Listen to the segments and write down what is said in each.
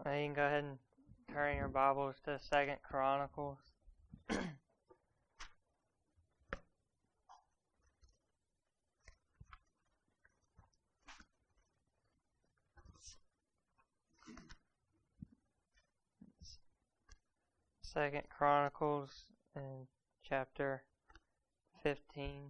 You can go ahead and turn your Bibles to 2 Chronicles. Second Chronicles in chapter 15.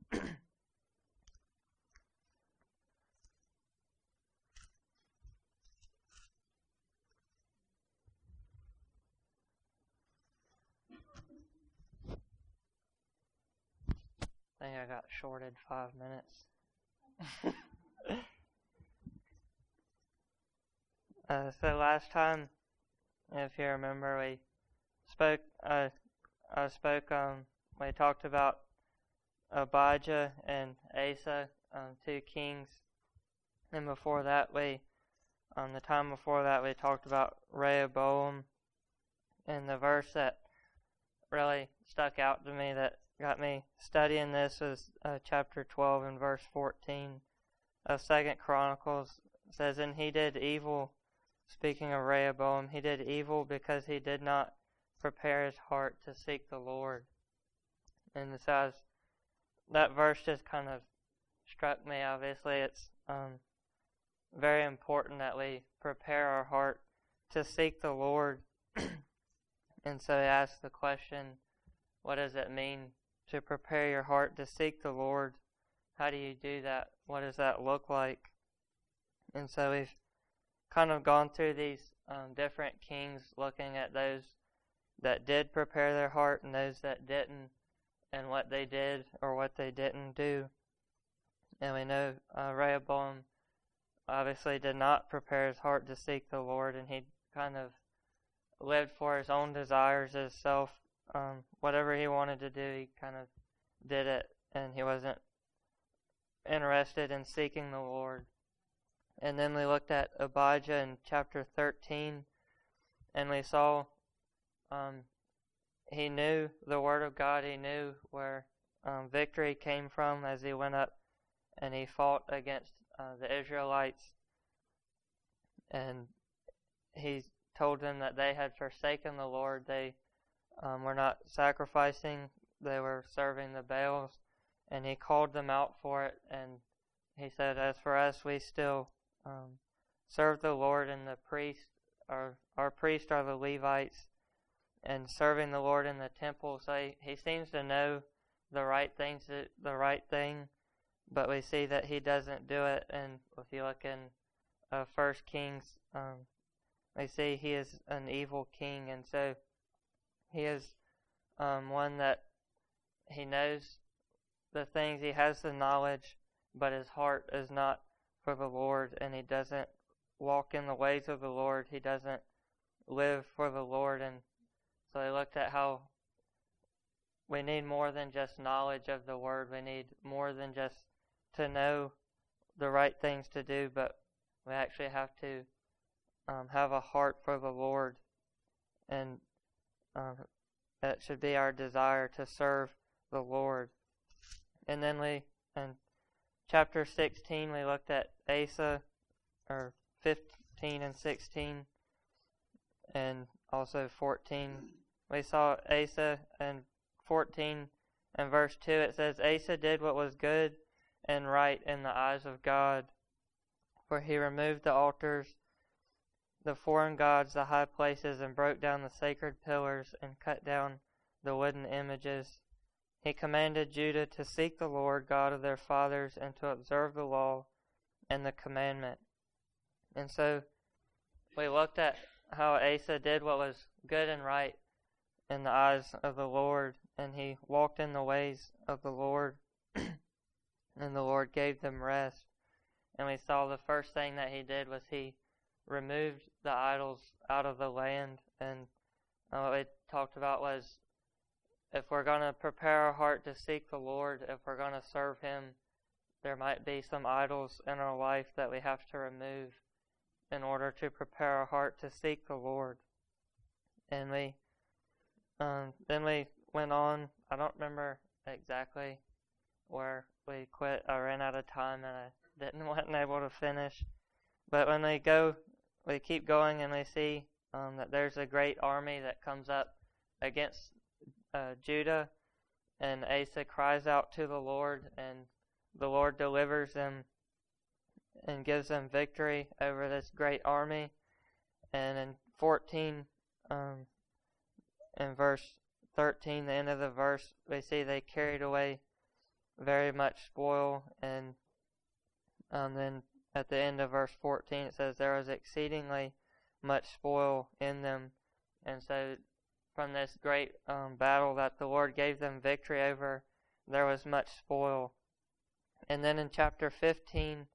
I think I got shorted 5 minutes. So last time, if you remember, we spoke. We talked about Abijah and Asa, 2 kings, and before that, the time before that, we talked about Rehoboam, and the verse that really stuck out to me that got me studying this was chapter 12 and verse 14 of 2 Chronicles. It says, "And he did evil," speaking of Rehoboam, "he did evil because he did not prepare his heart to seek the Lord." And so that verse just kind of struck me. Obviously, it's very important that we prepare our heart to seek the Lord. And so he asked the question, what does it mean to prepare your heart to seek the Lord? How do you do that? What does that look like? And so we've kind of gone through these different kings, looking at those that did prepare their heart and those that didn't, and what they did or what they didn't do. And we know Rehoboam obviously did not prepare his heart to seek the Lord, and he kind of lived for his own desires, his self. Whatever he wanted to do, he kind of did it, and he wasn't interested in seeking the Lord. And then we looked at Abijah in chapter 13, and we saw he knew the Word of God. He knew where victory came from as he went up and he fought against the Israelites. And he told them that they had forsaken the Lord. They were not sacrificing. They were serving the Baals. And he called them out for it. And he said, as for us, we still serve the Lord, and the priest, our priests are the Levites, and serving the Lord in the temple. So he seems to know the right things, the right thing, but we see that he doesn't do it. And if you look in 1 Kings, we see he is an evil king, and so he is one that he knows the things, he has the knowledge, but his heart is not for the Lord, and he doesn't walk in the ways of the Lord. He doesn't live for the Lord. And so I looked at how we need more than just knowledge of the Word. We need more than just to know the right things to do, but we actually have to have a heart for the Lord. And that should be our desire, to serve the Lord. And then in chapter 16, we looked at Asa, or 15 and 16, and also 14. We saw Asa in 14 and verse 2. It says, "Asa did what was good and right in the eyes of God, for he removed the altars, the foreign gods, the high places, and broke down the sacred pillars and cut down the wooden images. He commanded Judah to seek the Lord God of their fathers and to observe the law and the commandment." And so we looked at how Asa did what was good and right in the eyes of the Lord, and he walked in the ways of the Lord, and the Lord gave them rest. And we saw the first thing that he did was he removed the idols out of the land. And what we talked about was, if we're going to prepare our heart to seek the Lord, if we're going to serve him, there might be some idols in our life that we have to remove in order to prepare our heart to seek the Lord. And then we went on. I don't remember exactly where we quit. I ran out of time and I wasn't able to finish. But when we go we keep going and we see that there's a great army that comes up against Judah, and Asa cries out to the Lord, and the Lord delivers them and gives them victory over this great army. And in 14, in verse 13, the end of the verse, we see they carried away very much spoil, and then at the end of verse 14 it says there was exceedingly much spoil in them. And so from this great battle that the Lord gave them victory over, there was much spoil. And then in chapter 15,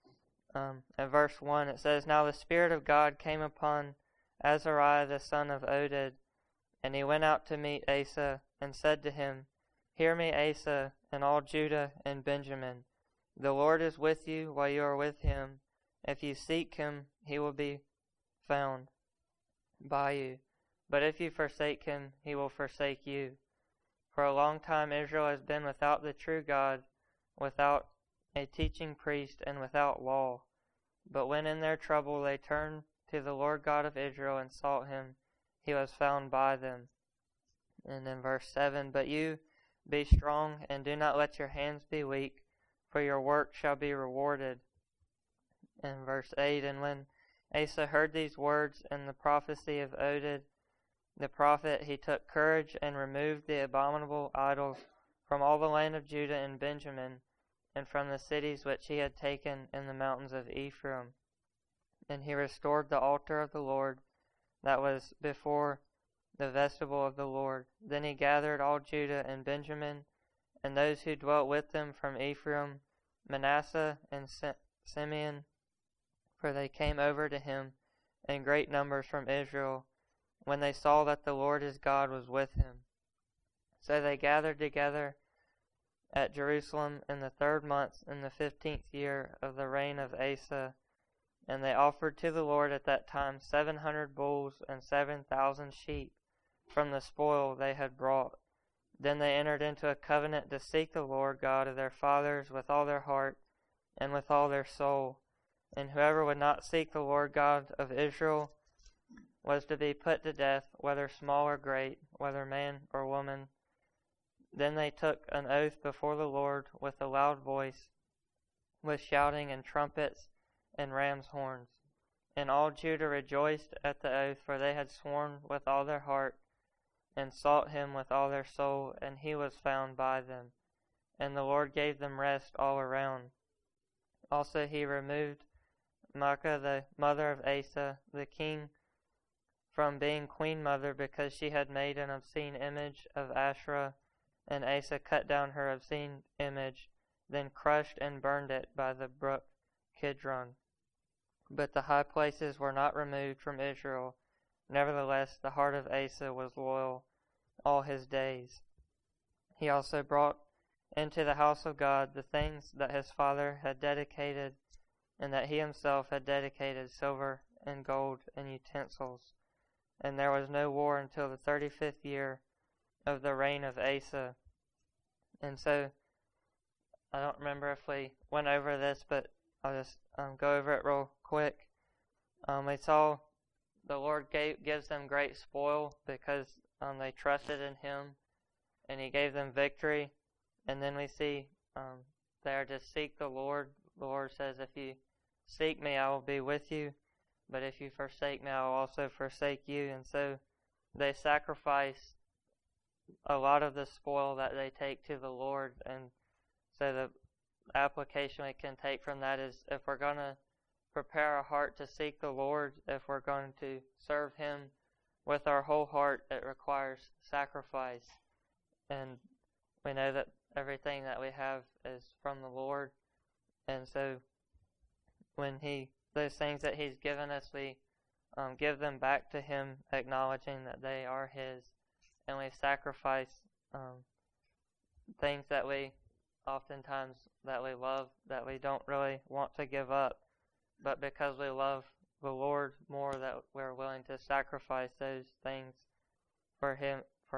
at verse 1, it says, Now the Spirit of God came upon Azariah the son of Oded, and he went out to meet Asa, and said to him, Hear me, Asa, and all Judah and Benjamin. The Lord is with you while you are with him. If you seek him, he will be found by you. But if you forsake him, he will forsake you. For a long time Israel has been without the true God, without a teaching priest, and without law. But when in their trouble they turned to the Lord God of Israel and sought him, he was found by them. And in verse 7, But you be strong, and do not let your hands be weak, for your work shall be rewarded. In verse 8, And when Asa heard these words and the prophecy of Oded the prophet, he took courage and removed the abominable idols from all the land of Judah and Benjamin, and from the cities which he had taken in the mountains of Ephraim. And he restored the altar of the Lord that was before the vestibule of the Lord. Then he gathered all Judah and Benjamin, and those who dwelt with them from Ephraim, Manasseh, and Simeon, for they came over to him in great numbers from Israel, when they saw that the Lord his God was with him. So they gathered together at Jerusalem in the 3rd month, in the 15th year of the reign of Asa, and they offered to the Lord at that time 700 bulls and 7,000 sheep from the spoil they had brought. Then they entered into a covenant to seek the Lord God of their fathers with all their heart and with all their soul. And whoever would not seek the Lord God of Israel was to be put to death, whether small or great, whether man or woman. Then they took an oath before the Lord with a loud voice, with shouting and trumpets and ram's horns. And all Judah rejoiced at the oath, for they had sworn with all their heart, and sought him with all their soul, and he was found by them. And the Lord gave them rest all around. Also he removed Maacah the mother of Asa, the king, from being queen mother, because she had made an obscene image of Asherah, and Asa cut down her obscene image, then crushed and burned it by the brook Kidron. But the high places were not removed from Israel. Nevertheless, the heart of Asa was loyal all his days. He also brought into the house of God the things that his father had dedicated, and that he himself had dedicated, silver and gold and utensils. And there was no war until the 35th year of the reign of Asa. And so, I don't remember if we went over this, but I'll just go over it real quick. We saw the Lord gives them great spoil because they trusted in him, and he gave them victory. And then we see they are to seek the Lord. The Lord says, if you seek me, I will be with you. But if you forsake me, I will also forsake you. And so they sacrifice a lot of the spoil that they take to the Lord. And so the application we can take from that is, if we're going to prepare our heart to seek the Lord, if we're going to serve him with our whole heart, it requires sacrifice. And we know that everything that we have is from the Lord. And so when those things that he's given us, we give them back to him, acknowledging that they are his. And we sacrifice things that we oftentimes that we love, that we don't really want to give up. But because we love the Lord more, that we're willing to sacrifice those things for him.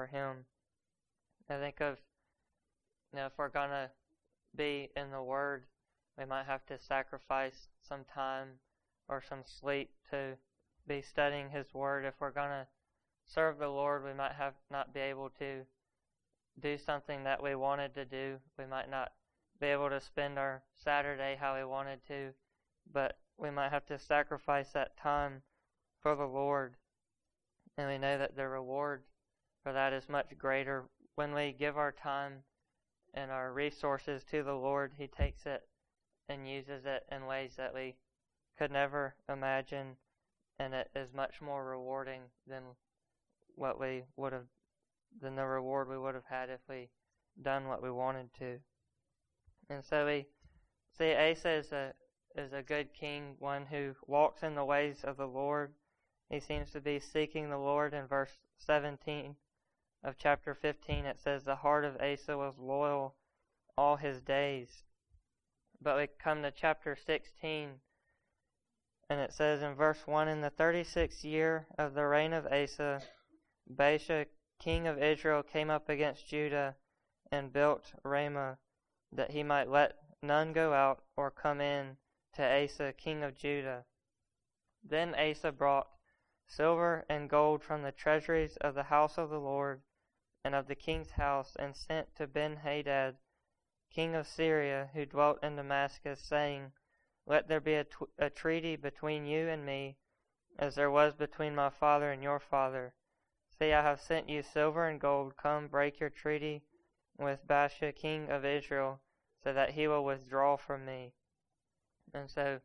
I think of, if we're going to be in the Word, we might have to sacrifice some time or some sleep to be studying His Word. If we're going to serve the Lord, we might not be able to do something that we wanted to do. We might not be able to spend our Saturday how we wanted to, but we might have to sacrifice that time for the Lord. And we know that the reward for that is much greater. When we give our time and our resources to the Lord, He takes it and uses it in ways that we could never imagine, and it is much more rewarding than the reward we would have had if we done what we wanted to. And so we see Asa is a good king, one who walks in the ways of the Lord. He seems to be seeking the Lord. In verse 17 of chapter 15, it says, "The heart of Asa was loyal all his days." But we come to chapter 16, and it says in verse 1, "In the 36th year of the reign of Asa, Baasha, king of Israel, came up against Judah and built Ramah, that he might let none go out or come in to Asa, king of Judah. Then Asa brought silver and gold from the treasuries of the house of the Lord and of the king's house, and sent to Ben-Hadad, king of Syria, who dwelt in Damascus, saying, Let there be a treaty between you and me, as there was between my father and your father. See, I have sent you silver and gold. Come, break your treaty with Baasha, king of Israel, so that he will withdraw from me." And so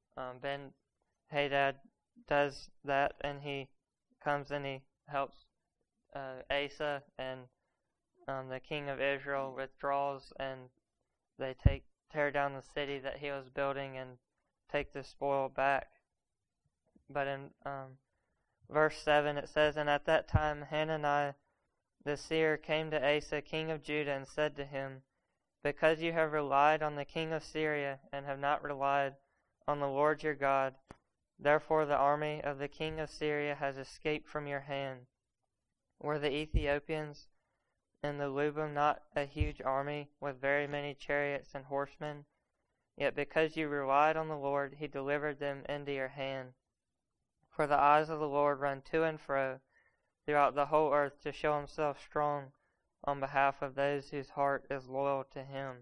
Ben-Hadad does that, and he comes and he helps Asa, and the king of Israel withdraws, and they tear down the city that he was building and take the spoil back. But in verse 7 it says, "And at that time Hananiah the seer came to Asa, king of Judah, and said to him, Because you have relied on the king of Syria, and have not relied on the Lord your God, therefore the army of the king of Syria has escaped from your hand. Were the Ethiopians and the Lubim not a huge army, with very many chariots and horsemen? Yet because you relied on the Lord, He delivered them into your hand. For the eyes of the Lord run to and fro throughout the whole earth, to show Himself strong on behalf of those whose heart is loyal to Him.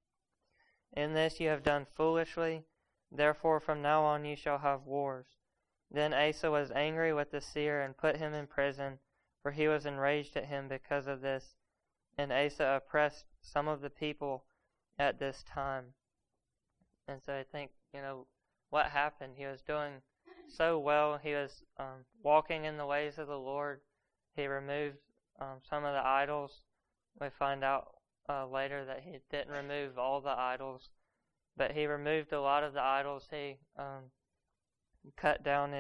In this you have done foolishly, therefore from now on you shall have wars." Then Asa was angry with the seer and put him in prison, for he was enraged at him because of this. And Asa oppressed some of the people at this time. And so I think, what happened? He was doing so well. He was walking in the ways of the Lord. He removed some of the idols. We find out later that he didn't remove all the idols, but he removed a lot of the idols. He cut down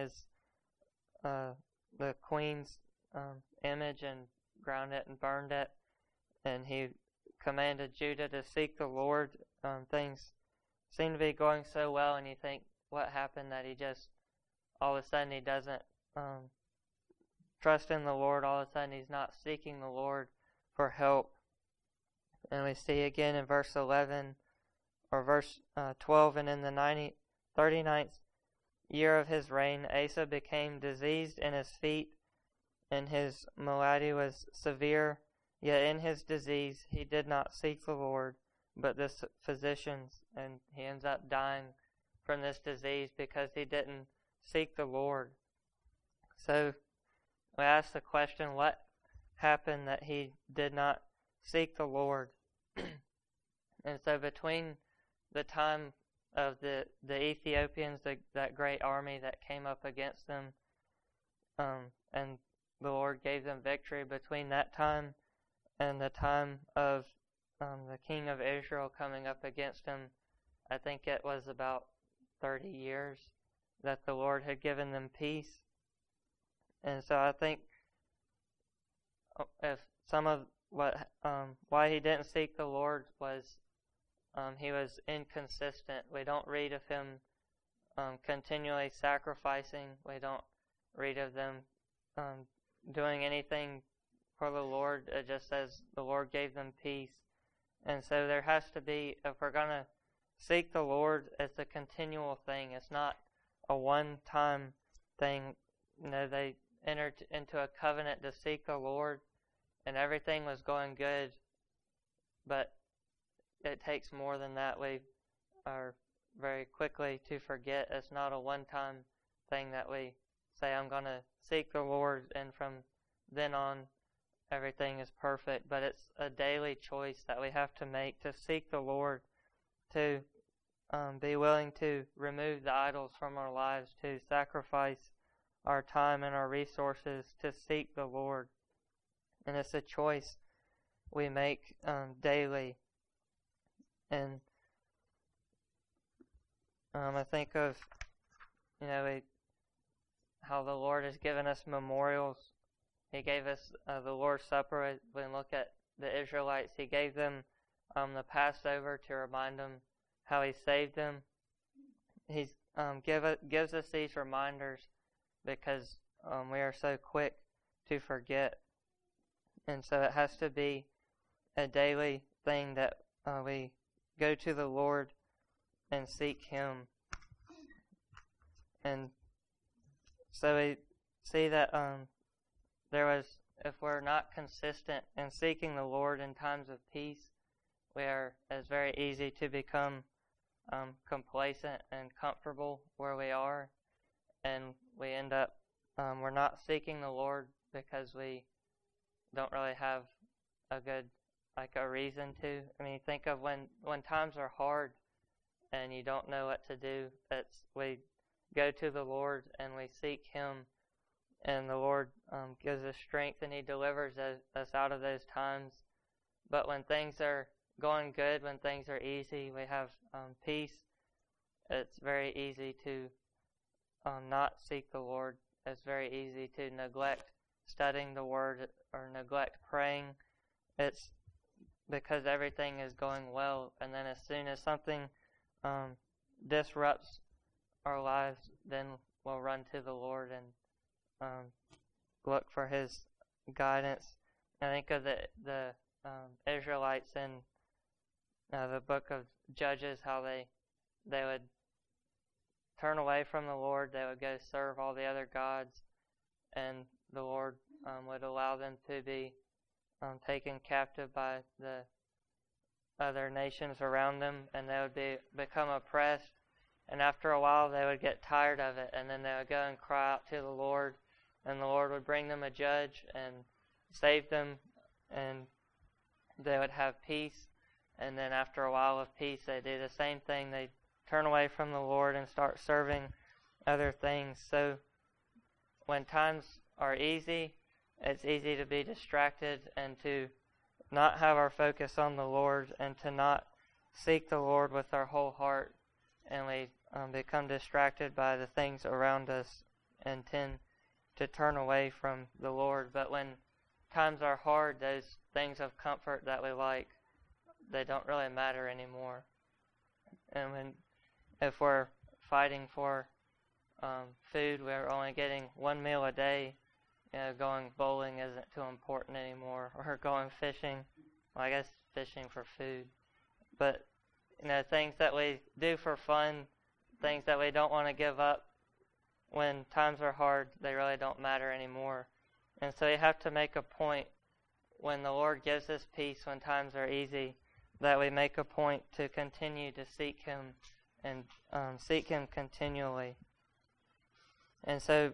the queen's image and ground it and burned it, and he commanded Judah to seek the Lord. Things seem to be going so well, and you think, what happened that he just all of a sudden he doesn't trust in the Lord? All of a sudden he's not seeking the Lord for help. And we see again in verse 11 or verse 12, "And in the 39th year of his reign, Asa became diseased in his feet, and his malady was severe. Yet in his disease he did not seek the Lord, but the physicians." And he ends up dying from this disease because he didn't seek the Lord. So we ask the question, what happened that he did not seek the Lord? And so between the time of the Ethiopians, that great army that came up against them, and the Lord gave them victory, between that time and the time of the king of Israel coming up against him, I think it was about 30 years that the Lord had given them peace. And so I think if some of why he didn't seek the Lord was he was inconsistent. We don't read of him continually sacrificing. We don't read of them doing anything for the Lord. It just says the Lord gave them peace. And so there has to be, if we're going to seek the Lord, it's a continual thing. It's not a one-time thing. They entered into a covenant to seek the Lord, and everything was going good, but it takes more than that. We are very quickly to forget. It's not a one-time thing that we say, I'm going to seek the Lord, and from then on everything is perfect. But it's a daily choice that we have to make to seek the Lord, to be willing to remove the idols from our lives, to sacrifice our time and our resources to seek the Lord. And it's a choice we make daily. And I think of, how the Lord has given us memorials. He gave us the Lord's Supper. When we look at the Israelites, He gave them the Passover to remind them how He saved them. He gives us these reminders because we are so quick to forget. And so it has to be a daily thing that we go to the Lord and seek Him. And so we see that if we're not consistent in seeking the Lord in times of peace, it's very easy to become complacent and comfortable where we are, and we end up we're not seeking the Lord because we don't really have a reason to. I mean, think of when times are hard and you don't know what to do. We go to the Lord and we seek Him, and the Lord gives us strength and He delivers us out of those times. But when things are going good, when things are easy, we have peace, it's very easy to not seek the Lord. It's very easy to neglect studying the Word or neglect praying. It's because everything is going well, and then as soon as something disrupts our lives, then we'll run to the Lord and look for His guidance. I think of the Israelites in the book of Judges, how they would turn away from the Lord. They would go serve all the other gods, and the Lord would allow them to be taken captive by the other nations around them, and they would become oppressed. And after a while, they would get tired of it, and then they would go and cry out to the Lord, and the Lord would bring them a judge and save them, and they would have peace. And then after a while of peace, they do the same thing. They turn away from the Lord and start serving other things. So when times are easy, it's easy to be distracted and to not have our focus on the Lord and to not seek the Lord with our whole heart. And we become distracted by the things around us and tend to turn away from the Lord. But when times are hard, those things of comfort that we like, they don't really matter anymore. And if we're fighting for food, we're only getting one meal a day. Going bowling isn't too important anymore, or going fishing. Well, I guess fishing for food. But things that we do for fun, things that we don't want to give up, when times are hard, they really don't matter anymore. And so you have to make a point, when the Lord gives us peace, when times are easy, that we make a point to continue to seek Him and seek Him continually. And so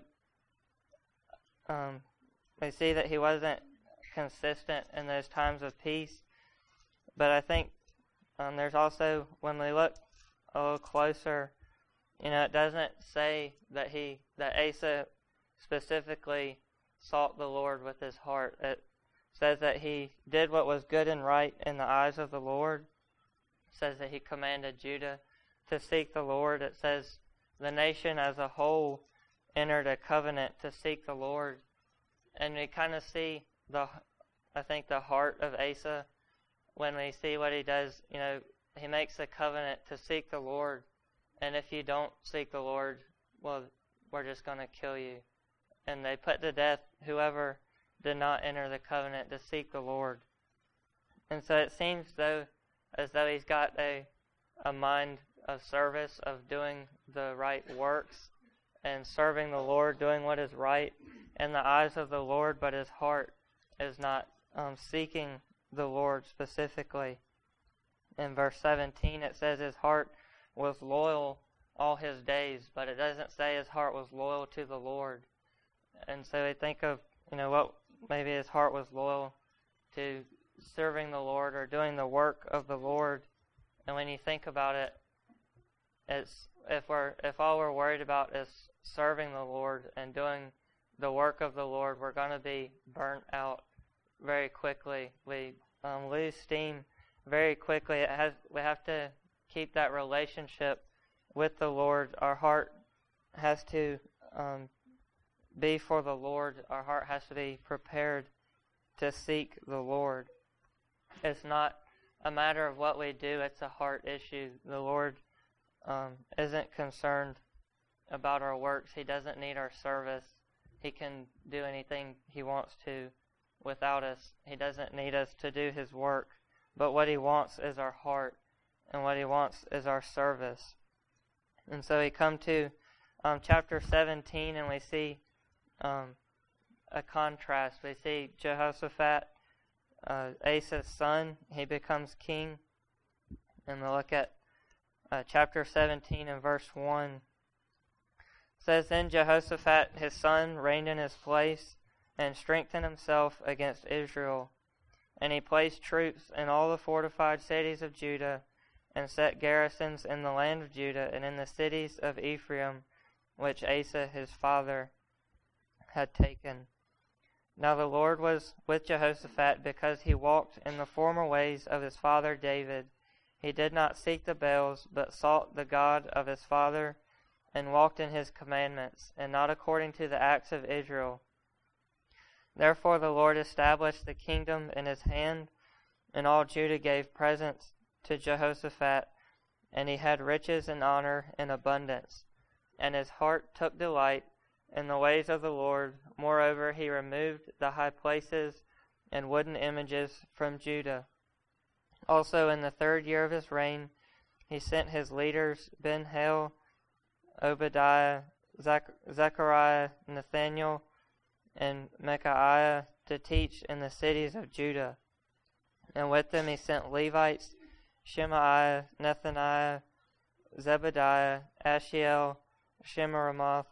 we see that he wasn't consistent in those times of peace. But I think there's also, when we look a little closer, it doesn't say that Asa specifically sought the Lord with his heart. It says that he did what was good and right in the eyes of the Lord. It says that he commanded Judah to seek the Lord. It says the nation as a whole entered a covenant to seek the Lord. And we kind of see the heart of Asa when we see what he does. He makes a covenant to seek the Lord. And if you don't seek the Lord, well, we're just going to kill you. And they put to death whoever did not enter the covenant to seek the Lord. And so it seems as though he's got a mind of service, of doing the right works, and serving the Lord, doing what is right in the eyes of the Lord, but his heart is not seeking the Lord specifically. In verse 17 it says his heart was loyal all his days, but it doesn't say his heart was loyal to the Lord. And so we think of, what maybe his heart was loyal to serving the Lord or doing the work of the Lord. And when you think about it, it's if all we're worried about is serving the Lord and doing the work of the Lord, we're going to be burnt out very quickly. We lose steam very quickly. We have to keep that relationship with the Lord. Our heart has to be for the Lord. Our heart has to be prepared to seek the Lord. It's not a matter of what we do, it's a heart issue. The Lord isn't concerned about our works. He doesn't need our service. He can do anything he wants to without us. He doesn't need us to do his work. But what he wants is our heart, and what he wants is our service. And so we come to chapter 17, and we see a contrast. We see Jehoshaphat, Asa's son. He becomes king. And we'll look at chapter 17 and verse 1. It says, Then Jehoshaphat his son reigned in his place, and strengthened himself against Israel. And he placed troops in all the fortified cities of Judah, and set garrisons in the land of Judah, and in the cities of Ephraim, which Asa his father had taken. Now the Lord was with Jehoshaphat, because he walked in the former ways of his father David. He did not seek the Baals, but sought the God of his father, and walked in his commandments, and not according to the acts of Israel. Therefore the Lord established the kingdom in his hand, and all Judah gave presents to Jehoshaphat, and he had riches and honor in abundance. And his heart took delight in the ways of the Lord. Moreover, he removed the high places and wooden images from Judah. Also in the 3rd year of his reign, he sent his leaders Ben-Hail, Obadiah, Zechariah, Nathaniel, and Micaiah to teach in the cities of Judah. And with them he sent Levites, Shemaiah, Nethaniah, Zebediah, Ashiel, Shemiramoth,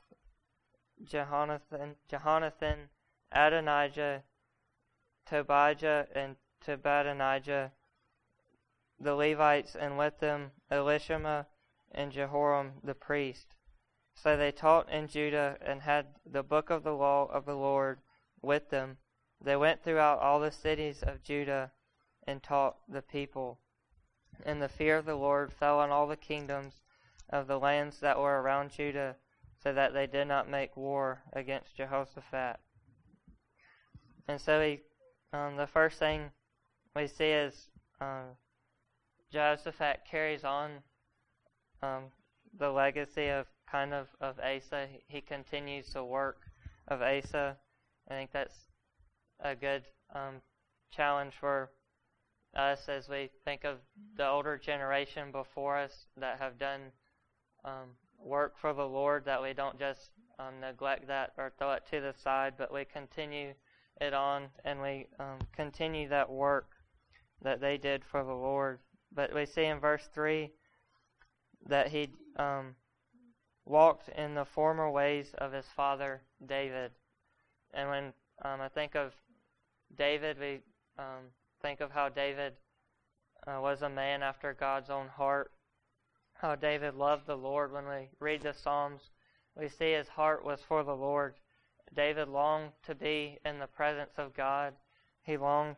Jehonathan, Adonijah, Tobijah, and Tobadonijah, the Levites, and with them Elishama and Jehoram the priest. So they taught in Judah, and had the book of the law of the Lord with them. They went throughout all the cities of Judah, and taught the people. And the fear of the Lord fell on all the kingdoms of the lands that were around Judah, so that they did not make war against Jehoshaphat. And so the first thing we see is Jehoshaphat carries on the legacy of Asa. He continues the work of Asa. I think that's a good challenge for us as we think of the older generation before us that have done work for the Lord, that we don't just neglect that or throw it to the side, but we continue it on, and we continue that work that they did for the Lord. But we see in verse 3 that he walked in the former ways of his father David. And when I think of David, we think of how David was a man after God's own heart, how David loved the Lord. When we read the Psalms, we see his heart was for the Lord. David longed to be in the presence of God. He longed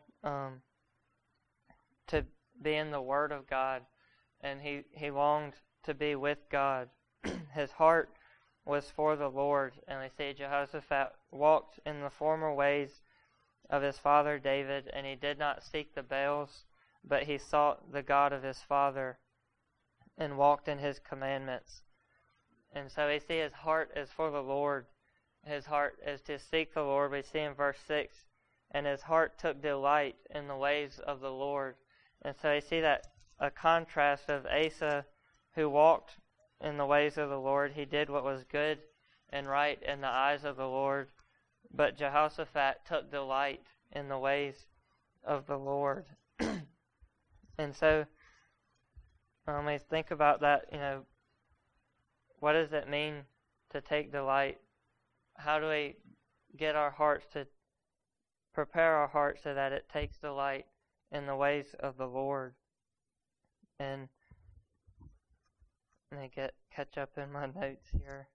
to be in the Word of God, and he longed to be with God. His heart was for the Lord, and we see Jehoshaphat walked in the former ways of his father David, and he did not seek the Baals, but he sought the God of his father and walked in his commandments. And so we see his heart is for the Lord. His heart is to seek the Lord. We see in verse 6, and his heart took delight in the ways of the Lord. And so we see that a contrast of Asa, who walked in the ways of the Lord. He did what was good and right in the eyes of the Lord. But Jehoshaphat took delight in the ways of the Lord. And so, when we think about that, what does it mean to take delight? How do we get our hearts to prepare our hearts so that it takes delight in the ways of the Lord? And let me catch up in my notes here.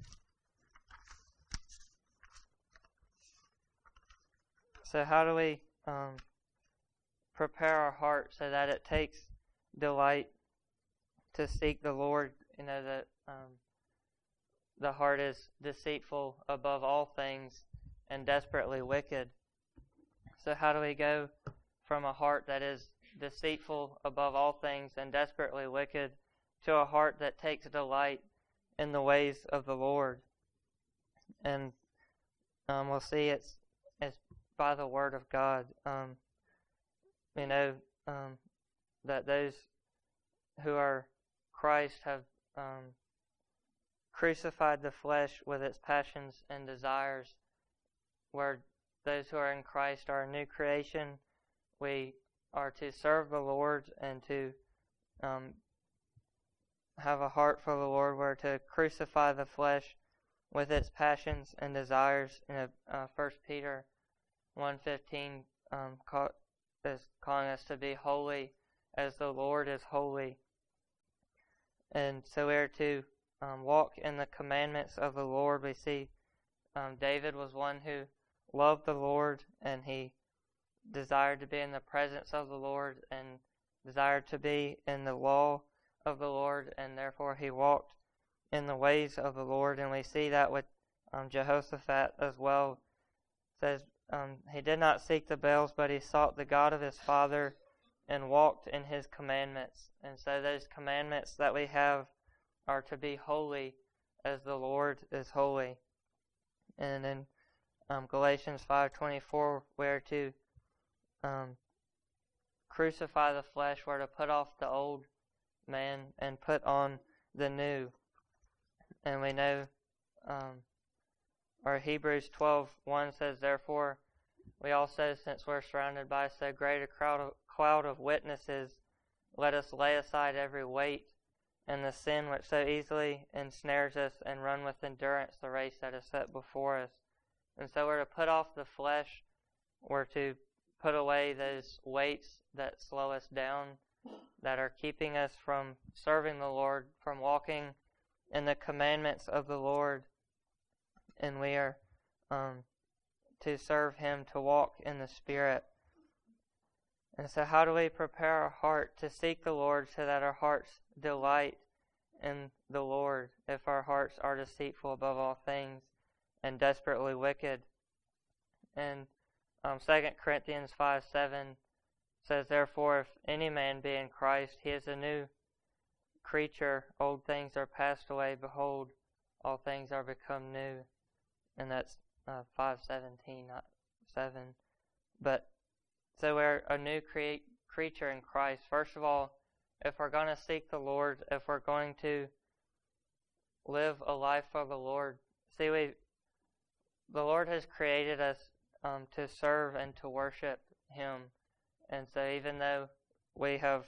So how do we prepare our heart so that it takes delight to seek the Lord? That the heart is deceitful above all things and desperately wicked. So how do we go from a heart that is deceitful above all things and desperately wicked to a heart that takes delight in the ways of the Lord? And we'll see it's by the Word of God. We know that those who are Christ have crucified the flesh with its passions and desires, where those who are in Christ are a new creation. We are to serve the Lord and to have a heart for the Lord. We're to crucify the flesh with its passions and desires. 1 Peter 1:15 is calling us to be holy as the Lord is holy. And so we're to walk in the commandments of the Lord. We see David was one who loved the Lord, and he desired to be in the presence of the Lord and desired to be in the law of the Lord, and therefore he walked in the ways of the Lord. And we see that with Jehoshaphat as well. It says he did not seek the Baals, but he sought the God of his father and walked in his commandments. And so those commandments that we have are to be holy as the Lord is holy. And in Galatians 5:24, we're to crucify the flesh, we're to put off the old man and put on the new. And we know, or Hebrews 12:1 says, therefore, we also, since we're surrounded by so great a cloud of witnesses, let us lay aside every weight and the sin which so easily ensnares us, and run with endurance the race that is set before us. And so we're to put off the flesh. We're to put away those weights that slow us down, that are keeping us from serving the Lord, from walking in the commandments of the Lord. And we are to serve Him, to walk in the Spirit. And so how do we prepare our heart to seek the Lord so that our hearts delight in the Lord if our hearts are deceitful above all things and desperately wicked? And 2 Corinthians 5:7 says, therefore, if any man be in Christ, he is a new creature. Old things are passed away. Behold, all things are become new. And that's 5:17, not 7. But so we're a new creature in Christ. First of all, if we're going to seek the Lord, if we're going to live a life for the Lord, see, the Lord has created us to serve and to worship Him. And so even though we have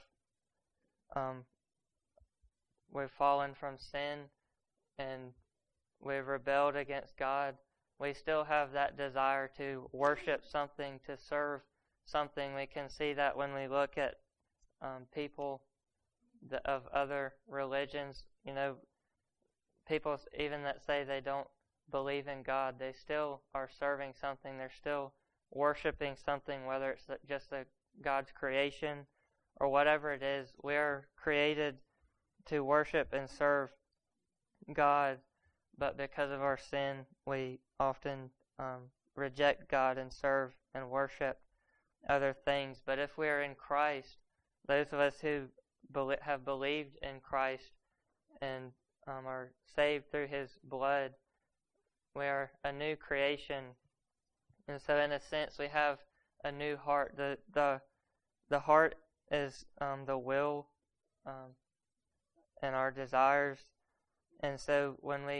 we've fallen from sin and we've rebelled against God, we still have that desire to worship something, to serve something. We can see that when we look at people of other religions. People even that say they don't believe in God, they still are serving something. They're still worshiping something, whether it's just God's creation or whatever it is. We're created to worship and serve God, but because of our sin, we often reject God and serve and worship other things. But if we are in Christ, those of us who have believed in Christ and are saved through His blood, we are a new creation. And so in a sense, we have a new heart. The heart is the will and our desires. And so when we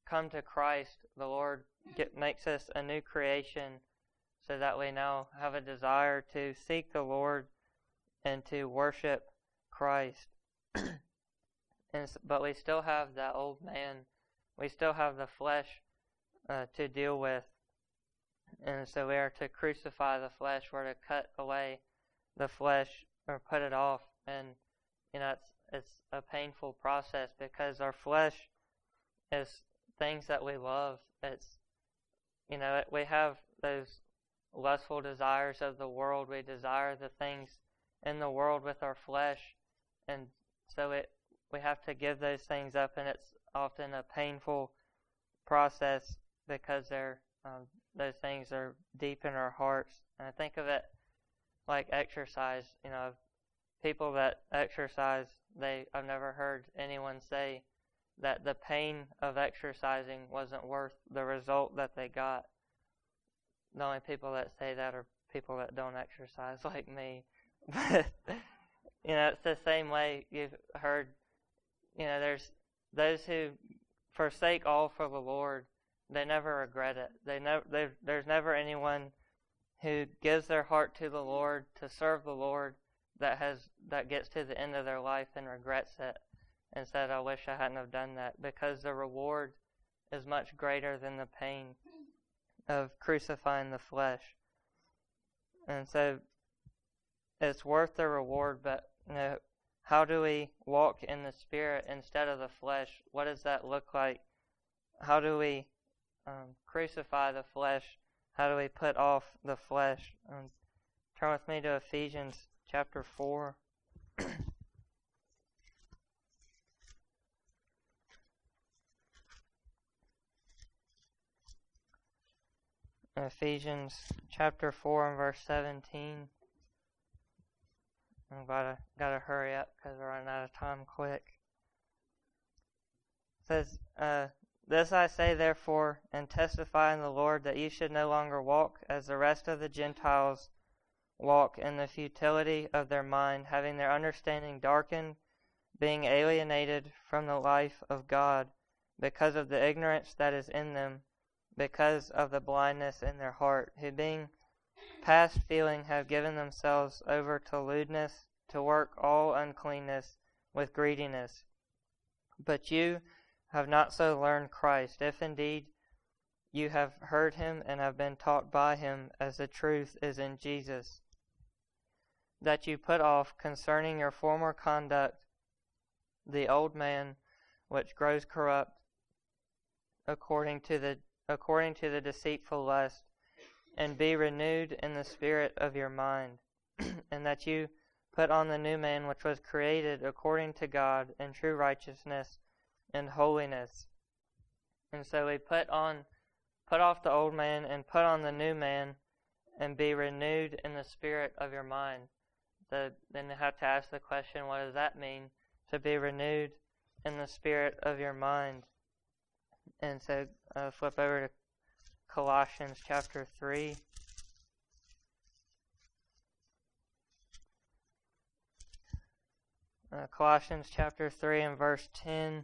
come to Christ, the Lord makes us a new creation, so that we now have a desire to seek the Lord and to worship Christ. But we still have that old man. We still have the flesh to deal with. And so we are to crucify the flesh. We're to cut away the flesh or put it off. And, it's a painful process, because our flesh is things that we love. It's, we have those lustful desires of the world. We desire the things in the world with our flesh. And so we have to give those things up, and it's often a painful process, because those things are deep in our hearts. And I think of it like exercise. People that exercise, I've never heard anyone say that the pain of exercising wasn't worth the result that they got. The only people that say that are people that don't exercise, like me. But it's the same way you've heard. There's those who forsake all for the Lord. They never regret it. There's never anyone who gives their heart to the Lord, to serve the Lord, that gets to the end of their life and regrets it and said, I wish I hadn't have done that, because the reward is much greater than the pain of crucifying the flesh. And so it's worth the reward, but how do we walk in the Spirit instead of the flesh? What does that look like? How do we crucify the flesh? How do we put off the flesh? Turn with me to Ephesians chapter 4. Ephesians chapter 4 and verse 17. I'm gotta hurry up because we're running out of time quick. It says, This I say therefore, and testify in the Lord, that you should no longer walk as the rest of the Gentiles walk, in the futility of their mind, having their understanding darkened, being alienated from the life of God, because of the ignorance that is in them, because of the blindness in their heart, who being past feeling have given themselves over to lewdness, to work all uncleanness with greediness. But you have not so learned Christ, if indeed you have heard him and have been taught by him, as the truth is in Jesus, that you put off concerning your former conduct the old man which grows corrupt according to the deceitful lust, and be renewed in the spirit of your mind, and that you put on the new man which was created according to God in true righteousness and holiness. And so we put off the old man and put on the new man, and be renewed in the spirit of your mind. So then you have to ask the question, what does that mean? To be renewed in the spirit of your mind. And so flip over to Colossians chapter 3. Colossians chapter 3 and verse 10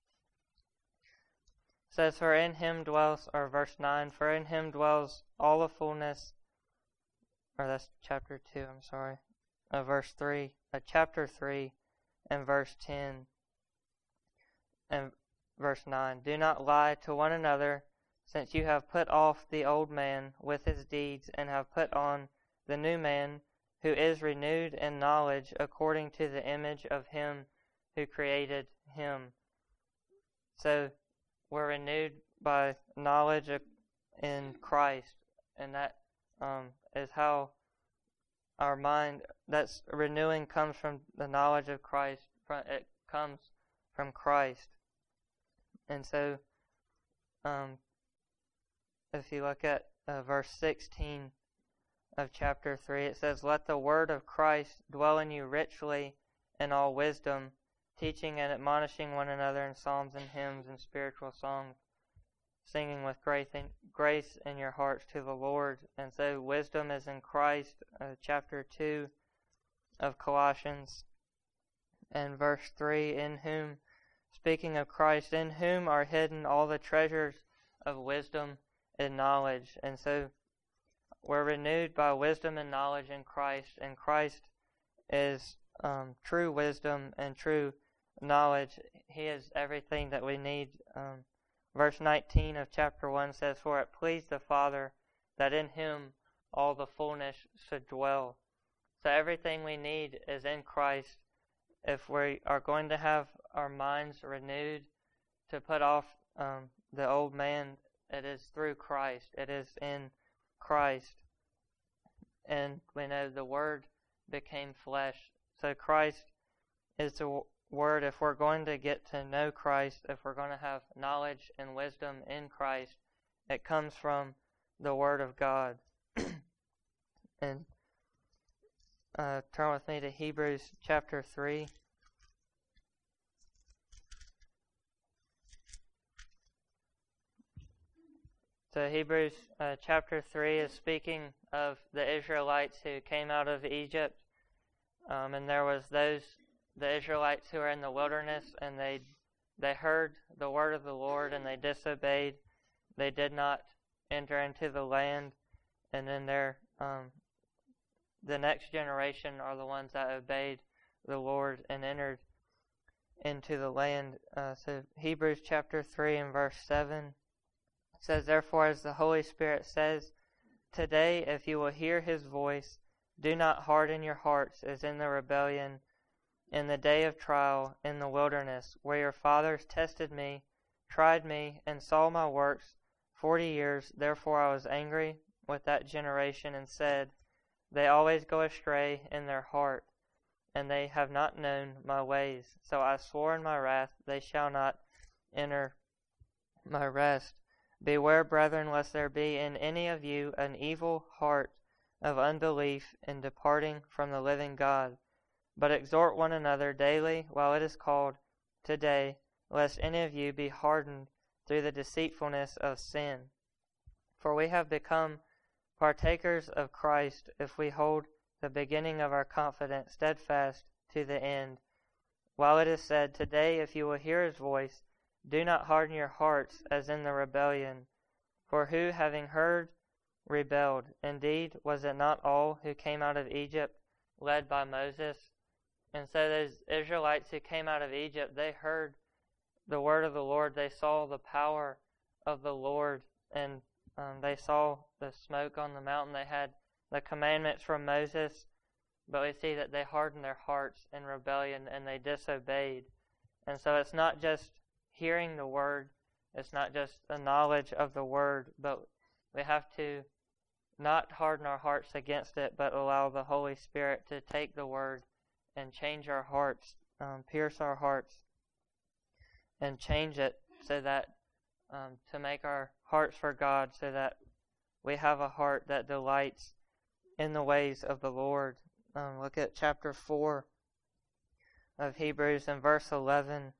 says, For in him dwells, or verse 9, for in him dwells all the fullness, or that's chapter 2, I'm sorry, verse 3, chapter 3 and verse 10 and verse 9. Do not lie to one another, since you have put off the old man with his deeds, and have put on the new man, who is renewed in knowledge according to the image of him who created him. So we're renewed by knowledge in Christ, and that is how our mind, that's renewing comes from the knowledge of Christ. It comes from Christ. And so if you look at verse 16 of chapter 3, it says, Let the word of Christ dwell in you richly in all wisdom, teaching and admonishing one another in psalms and hymns and spiritual songs, singing with grace in your hearts to the Lord. And so wisdom is in Christ, chapter 2 of Colossians, and verse 3, In whom speaking of Christ, in whom are hidden all the treasures of wisdom and knowledge. And so we're renewed by wisdom and knowledge in Christ, and Christ is true wisdom and true knowledge. He is everything that we need. Verse 19 of chapter 1 says, "For it pleased the Father that in him all the fullness should dwell." So everything we need is in Christ. If we are going to have our minds renewed, to put off the old man, it is through Christ. It is in Christ. And we know the Word became flesh. So Christ is the Word. If we're going to get to know Christ, if we're going to have knowledge and wisdom in Christ, it comes from the Word of God. And turn with me to Hebrews chapter 3. So Hebrews chapter 3 is speaking of the Israelites who came out of Egypt. And there was the Israelites who were in the wilderness, and they heard the word of the Lord, and they disobeyed. They did not enter into the land. And then the next generation are the ones that obeyed the Lord and entered into the land. So Hebrews chapter 3 and verse 7 says, "Therefore, as the Holy Spirit says, today, if you will hear his voice, do not harden your hearts as in the rebellion in the day of trial in the wilderness, where your fathers tested me, tried me, and saw my works 40 years. Therefore I was angry with that generation and said, they always go astray in their heart, and they have not known my ways. So I swore in my wrath, they shall not enter my rest. Beware, brethren, lest there be in any of you an evil heart of unbelief in departing from the living God. But exhort one another daily while it is called today, lest any of you be hardened through the deceitfulness of sin. For we have become partakers of Christ if we hold the beginning of our confidence steadfast to the end. While it is said, today, if you will hear his voice, do not harden your hearts as in the rebellion. For who, having heard, rebelled? Indeed, was it not all who came out of Egypt led by Moses? And so those Israelites who came out of Egypt, they heard the word of the Lord. They saw the power of the Lord, and they saw the smoke on the mountain. They had the commandments from Moses, but we see that they hardened their hearts in rebellion and they disobeyed. And so it's not just hearing the word, it's not just the knowledge of the word, but we have to not harden our hearts against it, but allow the Holy Spirit to take the word and change our hearts, pierce our hearts, and change it so that to make our hearts for God, so that we have a heart that delights in the ways of the Lord. Look at chapter 4 of Hebrews and verse 11.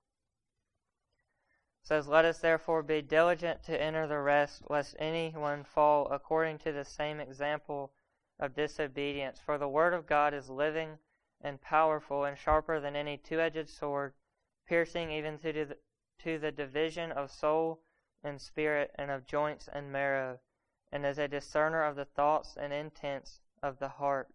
It says, let us therefore be diligent to enter the rest, lest anyone fall according to the same example of disobedience. For the word of God is living and powerful and sharper than any two-edged sword, piercing even to the division of soul and spirit and of joints and marrow, and is a discerner of the thoughts and intents of the heart.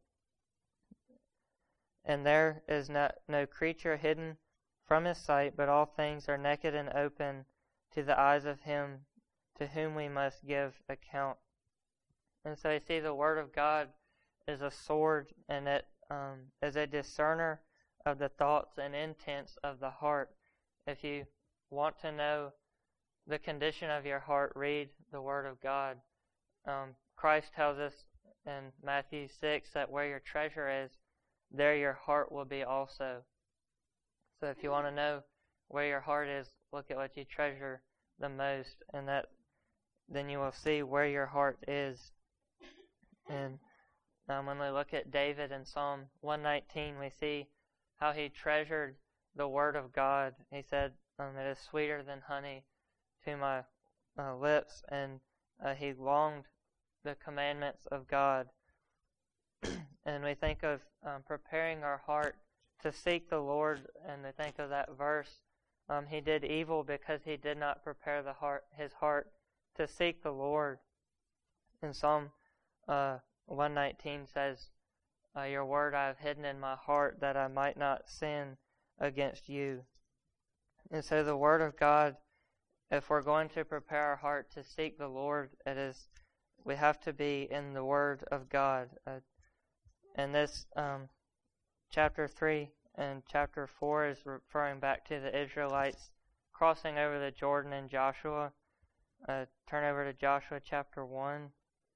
And there is no creature hidden from his sight, but all things are naked and open to the eyes of him to whom we must give account. And so you see the word of God is a sword, and it is a discerner of the thoughts and intents of the heart. If you want to know the condition of your heart, read the word of God. Christ tells us in Matthew 6 that where your treasure is, there your heart will be also. So if you want to know where your heart is, look at what you treasure the most, and then you will see where your heart is. And when we look at David in Psalm 119, we see how he treasured the word of God. He said, it is sweeter than honey to my lips, and he longed the commandments of God. And we think of preparing our heart to seek the Lord, and we think of that verse he did evil because he did not prepare his heart to seek the Lord. In Psalm 119 says, your word I have hidden in my heart that I might not sin against you. And so the word of God, if we're going to prepare our heart to seek the Lord, we have to be in the word of God. And this chapter 3 and chapter 4 is referring back to the Israelites crossing over the Jordan in Joshua. Turn over to Joshua chapter 1.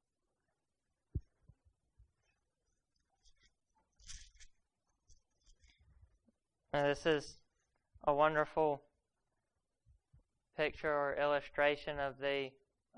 This is a wonderful picture or illustration of the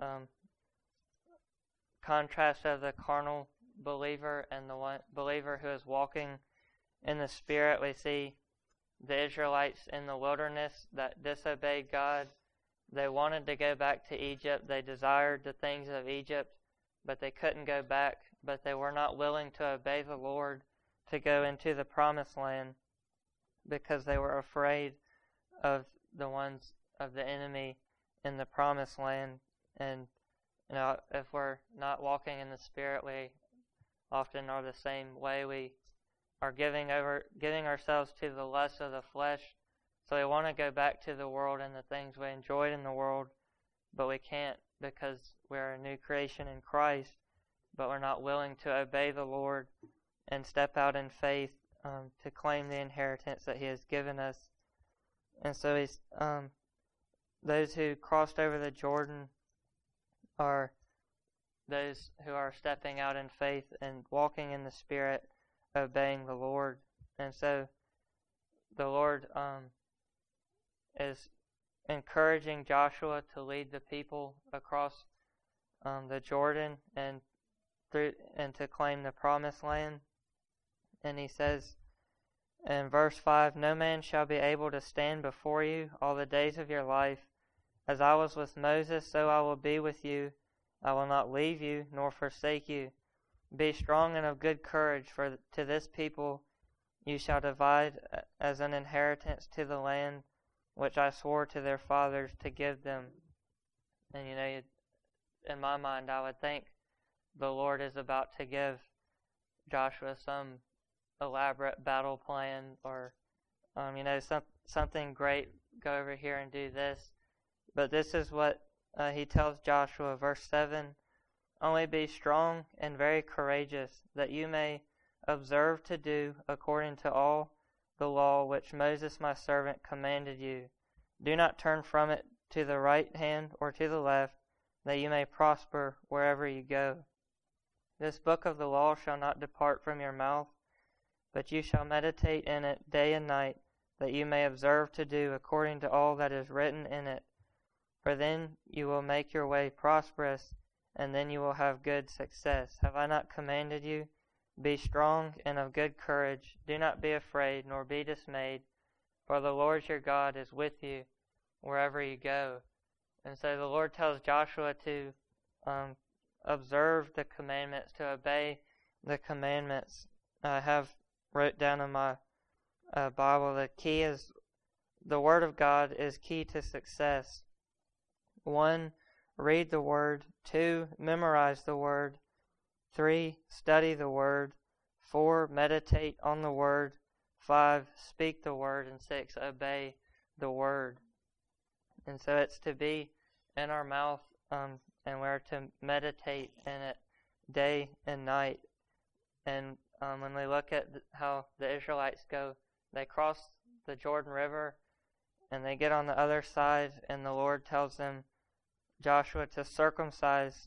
contrast of the carnal believer and the one believer who is walking in the Spirit. We see the Israelites in the wilderness that disobeyed God. They wanted to go back to Egypt. They desired the things of Egypt, but they couldn't go back. But they were not willing to obey the Lord to go into the promised land because they were afraid of the ones of the enemy in the promised land. And if we're not walking in the Spirit, we often are the same way. We are giving ourselves to the lust of the flesh. So we want to go back to the world and the things we enjoyed in the world, but we can't because we're a new creation in Christ, but we're not willing to obey the Lord and step out in faith to claim the inheritance that He has given us. And so those who crossed over the Jordan are those who are stepping out in faith and walking in the Spirit, obeying the Lord. And so the Lord is encouraging Joshua to lead the people across the Jordan and to claim the promised land. And he says in verse 5, no man shall be able to stand before you all the days of your life. As I was with Moses, so I will be with you. I will not leave you nor forsake you. Be strong and of good courage, for to this people you shall divide as an inheritance to the land which I swore to their fathers to give them. And in my mind, I would think the Lord is about to give Joshua some elaborate battle plan or, something great. Go over here and do this. But this is what he tells Joshua, verse 7, only be strong and very courageous, that you may observe to do according to all the law which Moses my servant commanded you. Do not turn from it to the right hand or to the left, that you may prosper wherever you go. This book of the law shall not depart from your mouth, but you shall meditate in it day and night, that you may observe to do according to all that is written in it. For then you will make your way prosperous, and then you will have good success. Have I not commanded you? Be strong and of good courage. Do not be afraid, nor be dismayed, for the Lord your God is with you wherever you go. And so the Lord tells Joshua to observe the commandments, to obey the commandments. I have wrote down in my Bible, the key is, the Word of God is key to success. 1, read the Word. 2, memorize the Word. 3, study the Word. 4, meditate on the Word. 5, speak the Word. And 6, obey the Word. And so it's to be in our mouth, and we're to meditate in it day and night. And when we look at how the Israelites go, they cross the Jordan River, and they get on the other side, and the Lord tells them, Joshua, to circumcise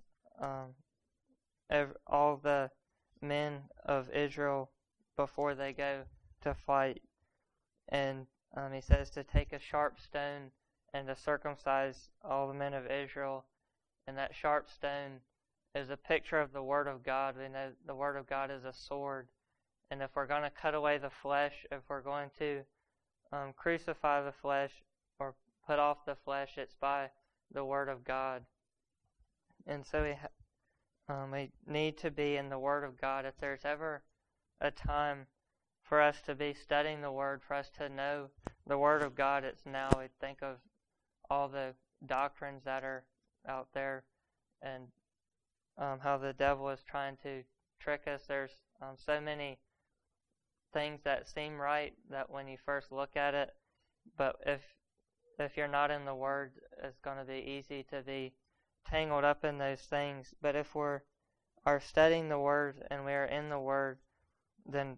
all the men of Israel before they go to fight. And he says to take a sharp stone and to circumcise all the men of Israel. And that sharp stone is a picture of the Word of God. We know the Word of God is a sword. And if we're going to cut away the flesh, if we're going to crucify the flesh or put off the flesh, it's by the Word of God. And so we need to be in the Word of God. If there's ever a time for us to be studying the Word, for us to know the Word of God, it's now. We think of all the doctrines that are out there and how the devil is trying to trick us. There's so many things that seem right that when you first look at it, but if you're not in the Word, it's going to be easy to be tangled up in those things. But if we are studying the Word and we are in the Word, then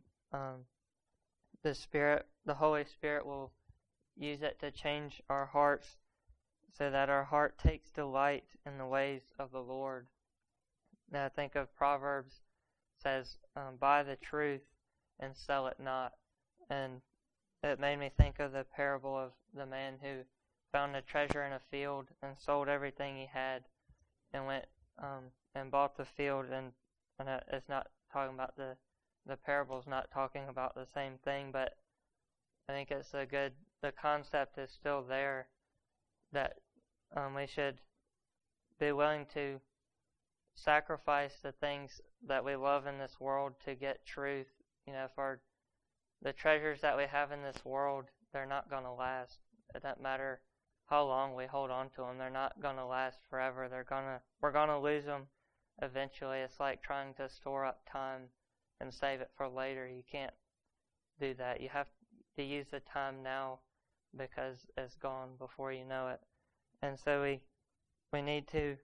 the Holy Spirit will use it to change our hearts so that our heart takes delight in the ways of the Lord. Now I think of Proverbs says, buy the truth and sell it not. And it made me think of the parable of the man who found a treasure in a field and sold everything he had and went and bought the field. And it's not talking about the parable's not talking about the same thing, but I think it's the concept is still there, that we should be willing to sacrifice the things that we love in this world to get truth. If the treasures that we have in this world, they're not going to last. It doesn't matter how long we hold on to them. They're not going to last forever. We're going to lose them eventually. It's like trying to store up time and save it for later. You can't do that. You have to use the time now because it's gone before you know it. And so we need to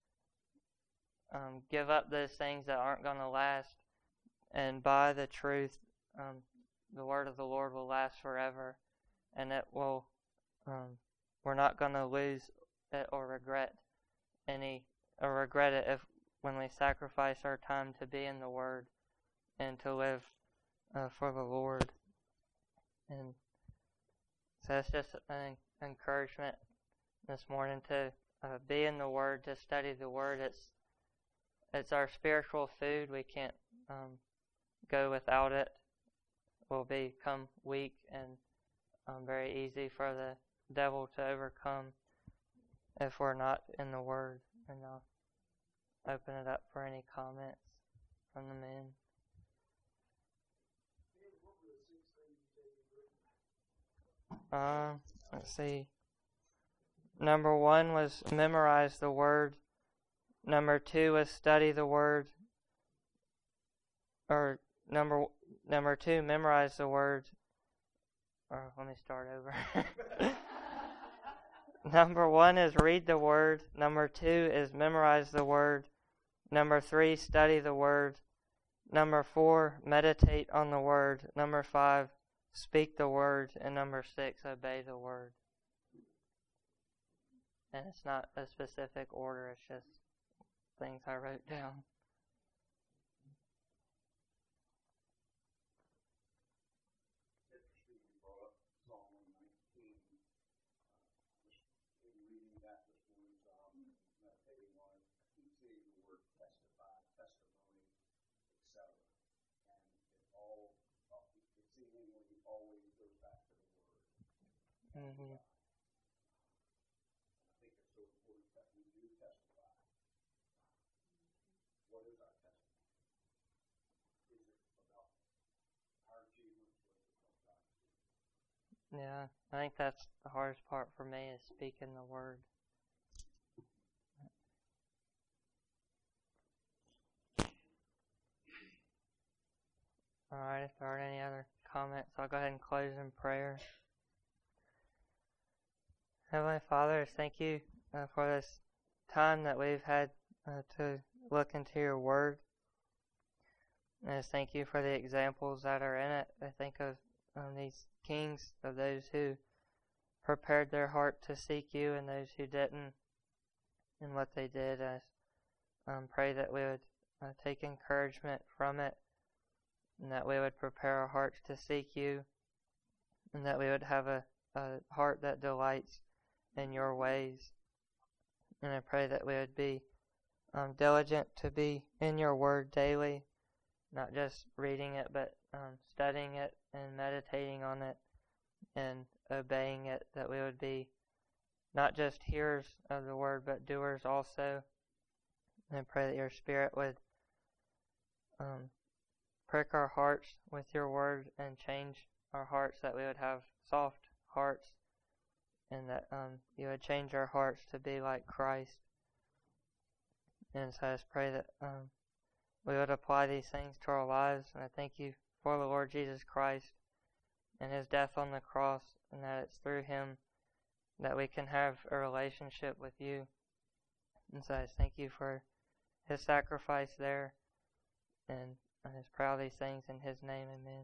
give up those things that aren't going to last and buy the truth. The word of the Lord will last forever, and it will. We're not going to lose it or regret it if when we sacrifice our time to be in the Word and to live for the Lord. And so it's just an encouragement this morning to be in the Word, to study the Word. It's our spiritual food. We can't go without it. We'll become weak and very easy for the devil to overcome if we're not in the Word. And I'll open it up for any comments from the men. Let's see. Number 1 was memorize the Word. Number 2 was study the Word. Or number 2, memorize the Word. Or let me start over. Number 1 is read the Word. Number 2 is memorize the Word. Number 3, study the Word. Number 4, meditate on the Word. Number 5, speak the Word. And number 6, obey the Word. And it's not a specific order, it's just things I wrote down. Mm-hmm. I think it's so important that we do testify. What is our testimony? Is it about our achievements or is it about God's achievements? Yeah, I think that's the hardest part for me is speaking the Word. Alright, if there aren't any other comments, I'll go ahead and close in prayer. Heavenly Father, thank you for this time that we've had to look into your Word. And thank you for the examples that are in it. I think of these kings, of those who prepared their heart to seek you and those who didn't, and what they did. I pray that we would take encouragement from it, and that we would prepare our hearts to seek you, and that we would have a heart that delights in your ways. And I pray that we would be diligent to be in your Word daily, not just reading it, but studying it and meditating on it and obeying it, that we would be not just hearers of the Word, but doers also. And I pray that your Spirit would prick our hearts with your Word and change our hearts, that we would have soft hearts, and that you would change our hearts to be like Christ. And so I just pray that we would apply these things to our lives. And I thank you for the Lord Jesus Christ and his death on the cross, and that it's through him that we can have a relationship with you. And so I just thank you for his sacrifice there. And I just pray all these things in his name. Amen.